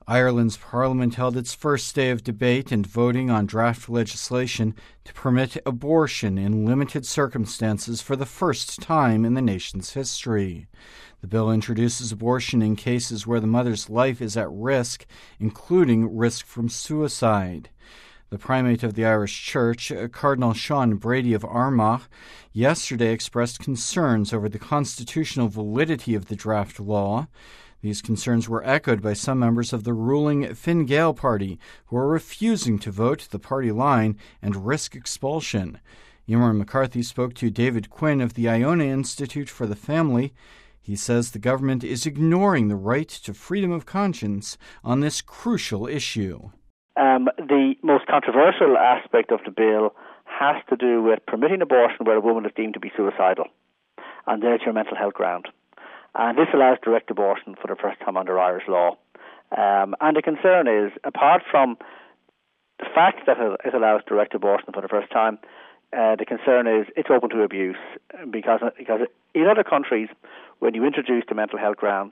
Ireland's Parliament held its first day of debate and voting on draft legislation to permit abortion in limited circumstances for the first time in the nation's history. The bill introduces abortion in cases where the mother's life is at risk, including risk from suicide. The primate of the Irish Church, Cardinal Sean Brady of Armagh, yesterday expressed concerns over the constitutional validity of the draft law. These concerns were echoed by some members of the ruling Fine Gael party, who are refusing to vote the party line and risk expulsion. Emer McCarthy spoke to David Quinn of the Iona Institute for the Family. He says the government is ignoring the right to freedom of conscience on this crucial issue. The most controversial aspect of the bill has to do with permitting abortion where a woman is deemed to be suicidal, and there's your mental health ground. And this allows direct abortion for the first time under Irish law. And the concern is, apart from the fact that it allows direct abortion for the first time, the concern is it's open to abuse because in other countries, when you introduce the mental health ground,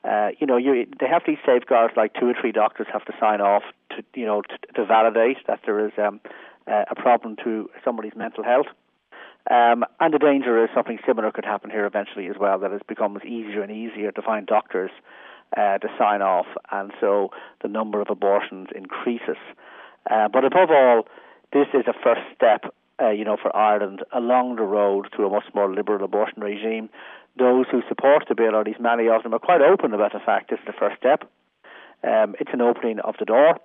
they have these safeguards, like 2 or 3 doctors have to sign off to validate that there is a problem to somebody's mental health. And the danger is something similar could happen here eventually as well, that it becomes easier and easier to find doctors to sign off, and so the number of abortions increases. But above all, this is a first step, for Ireland along the road to a much more liberal abortion regime. Those who support the bill, or at least many of them, are quite open about the fact this is the first step. It's an opening of the door,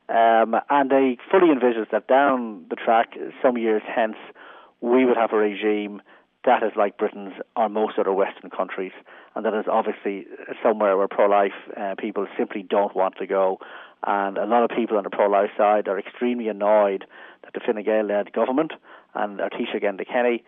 and they fully envisage that down the track, some years hence, we would have a regime that is like Britain's or most other Western countries, and that is obviously somewhere where pro-life people simply don't want to go. And a lot of people on the pro-life side are extremely annoyed that the Fine Gael-led government and Taoiseach Enda Kenny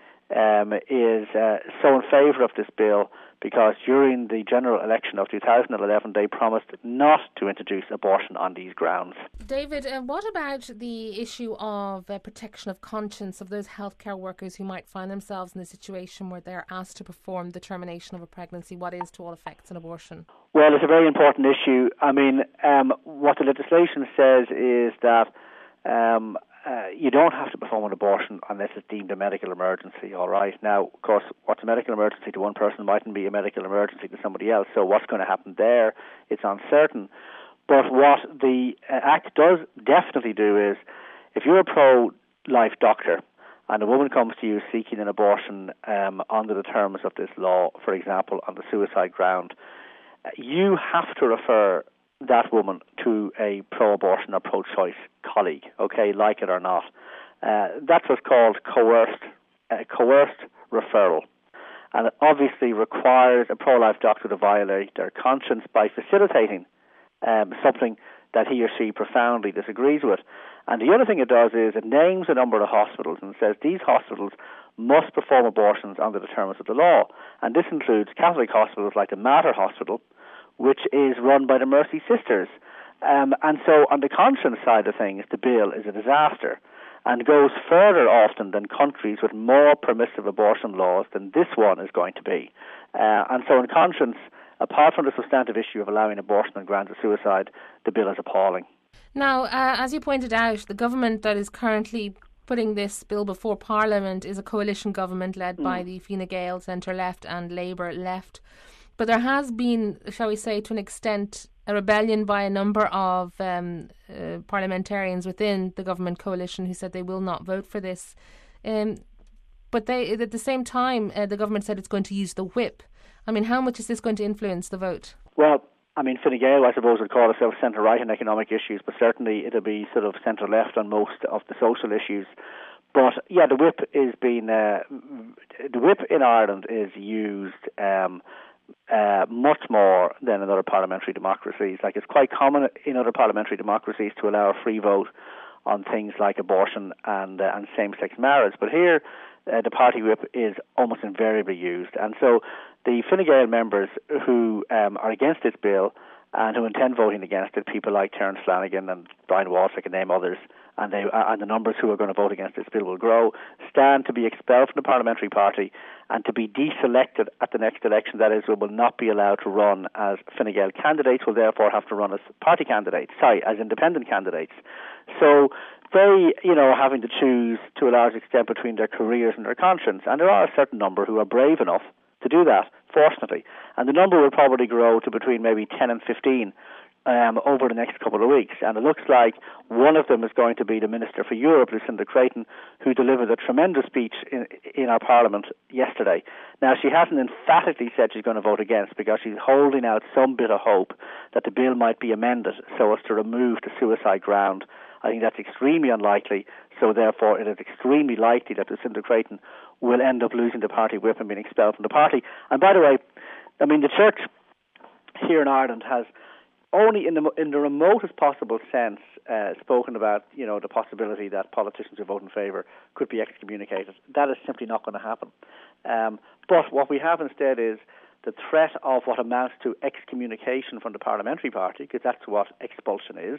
is so in favour of this bill, because during the general election of 2011 they promised not to introduce abortion on these grounds. David, what about the issue of protection of conscience of those healthcare workers who might find themselves in a situation where they're asked to perform the termination of a pregnancy, what is to all effects an abortion? Well, it's a very important issue. I mean, what the legislation says is that you don't have to perform an abortion unless it's deemed a medical emergency, all right? Now, of course, what's a medical emergency to one person mightn't be a medical emergency to somebody else, so what's going to happen there, it's uncertain. But what the Act does definitely do is, if you're a pro-life doctor and a woman comes to you seeking an abortion under the terms of this law, for example, on the suicide ground, you have to refer that woman to a pro-abortion or pro-choice colleague, okay, like it or not. That's what's called coerced referral. And it obviously requires a pro-life doctor to violate their conscience by facilitating something that he or she profoundly disagrees with. And the other thing it does is it names a number of hospitals and says these hospitals must perform abortions under the terms of the law. And this includes Catholic hospitals like the Mater Hospital, which is run by the Mercy Sisters. And so on the conscience side of things, the bill is a disaster and goes further often than countries with more permissive abortion laws than this one is going to be. And so in conscience, apart from the substantive issue of allowing abortion on grounds of suicide, the bill is appalling. Now, as you pointed out, the government that is currently putting this bill before Parliament is a coalition government led by the Fine Gael centre-left and Labour left. But there has been, shall we say, to an extent, a rebellion by a number of parliamentarians within the government coalition who said they will not vote for this. But at the same time, the government said it's going to use the whip. I mean, how much is this going to influence the vote? Well, I mean, Fine Gael, I suppose, would call itself centre-right on economic issues, but certainly it'll be sort of centre-left on most of the social issues. But yeah, the whip in Ireland is used much more than in other parliamentary democracies. Like, it's quite common in other parliamentary democracies to allow a free vote on things like abortion and same-sex marriage. But here, the party whip is almost invariably used. And so the Fine Gael members who are against this bill and who intend voting against it, people like Terence Flanagan and Brian Walsh, I can name others, and the numbers who are going to vote against this bill will grow, stand to be expelled from the parliamentary party and to be deselected at the next election. That is, will not be allowed to run as Fine Gael candidates, will therefore have to run as as independent candidates. So they, are having to choose to a large extent between their careers and their conscience. And there are a certain number who are brave enough to do that, fortunately. And the number will probably grow to between maybe 10 and 15 over the next couple of weeks. And it looks like one of them is going to be the Minister for Europe, Lucinda Creighton, who delivered a tremendous speech in our Parliament yesterday. Now, she hasn't emphatically said she's going to vote against, because she's holding out some bit of hope that the bill might be amended so as to remove the suicide ground. I think that's extremely unlikely, so therefore it is extremely likely that Lucinda Creighton will end up losing the party whip and being expelled from the party. And by the way, the Church here in Ireland has only in the remotest possible sense spoken about, the possibility that politicians who vote in favour could be excommunicated. That is simply not going to happen. But what we have instead is the threat of what amounts to excommunication from the parliamentary party, because that's what expulsion is.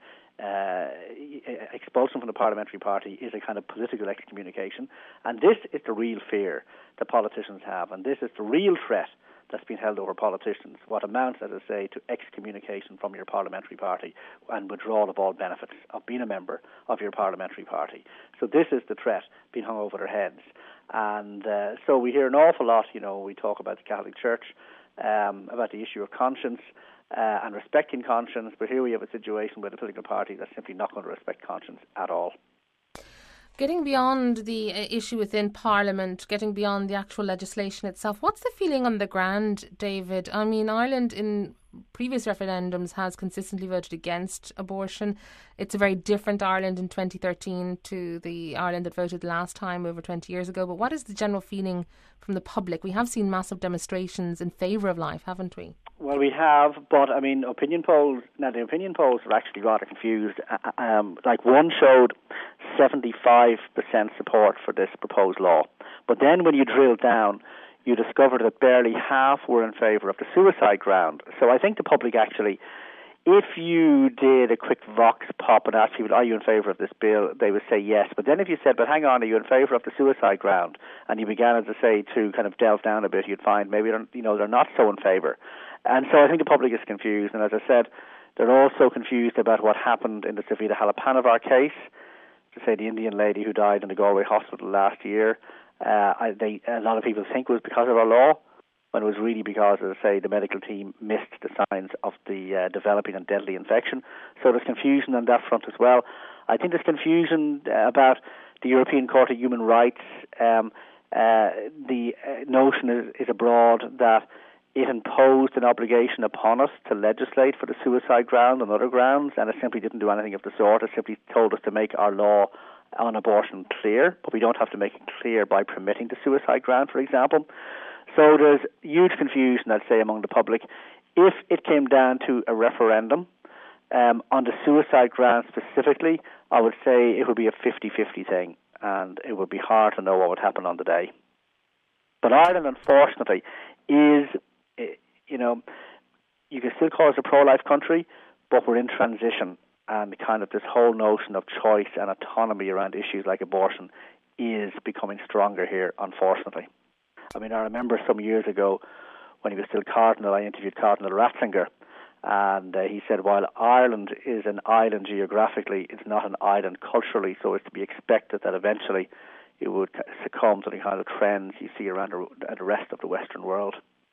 Expulsion from the parliamentary party is a kind of political excommunication, and this is the real fear that politicians have, and this is the real threat that's been held over politicians, what amounts, as I say, to excommunication from your parliamentary party and withdrawal of all benefits of being a member of your parliamentary party. So this is the threat being hung over their heads. And so we hear an awful lot, we talk about the Catholic Church, about the issue of conscience and respecting conscience, but here we have a situation where the political party that's simply not going to respect conscience at all. Getting beyond the issue within Parliament, getting beyond the actual legislation itself, what's the feeling on the ground, David? Ireland in previous referendums has consistently voted against abortion. It's a very different Ireland in 2013 to the Ireland that voted last time over 20 years ago. But what is the general feeling from the public? We have seen massive demonstrations in favour of life, haven't we? Well, we have, but opinion polls. Now, the opinion polls are actually rather confused. One showed 75% support for this proposed law, but then when you drill down, you discover that barely half were in favour of the suicide ground. So I think the public actually, if you did a quick vox pop and asked people, are you in favour of this bill, they would say yes. But then if you said, but hang on, are you in favour of the suicide ground? And you began, as I say, to kind of delve down a bit, you'd find maybe they're not so in favour. And so I think the public is confused. And as I said, they're also confused about what happened in the Savita Halappanavar case, to say the Indian lady who died in the Galway hospital last year. A lot of people think it was because of our law, when it was really because, as I say, the medical team missed the signs of the developing and deadly infection. So there's confusion on that front as well. I think there's confusion about the European Court of Human Rights. The notion is abroad that it imposed an obligation upon us to legislate for the suicide ground and other grounds, and it simply didn't do anything of the sort. It simply told us to make our law on abortion clear, but we don't have to make it clear by permitting the suicide ground, for example. So there's huge confusion, I'd say, among the public. If it came down to a referendum on the suicide ground specifically, I would say it would be a 50-50 thing, and it would be hard to know what would happen on the day. But Ireland, unfortunately, is, you can still call us a pro-life country, but we're in transition. And kind of this whole notion of choice and autonomy around issues like abortion is becoming stronger here, unfortunately. I remember some years ago when he was still Cardinal, I interviewed Cardinal Ratzinger, and he said, while Ireland is an island geographically, it's not an island culturally, so it's to be expected that eventually it would succumb to the kind of trends you see around the rest of the Western world.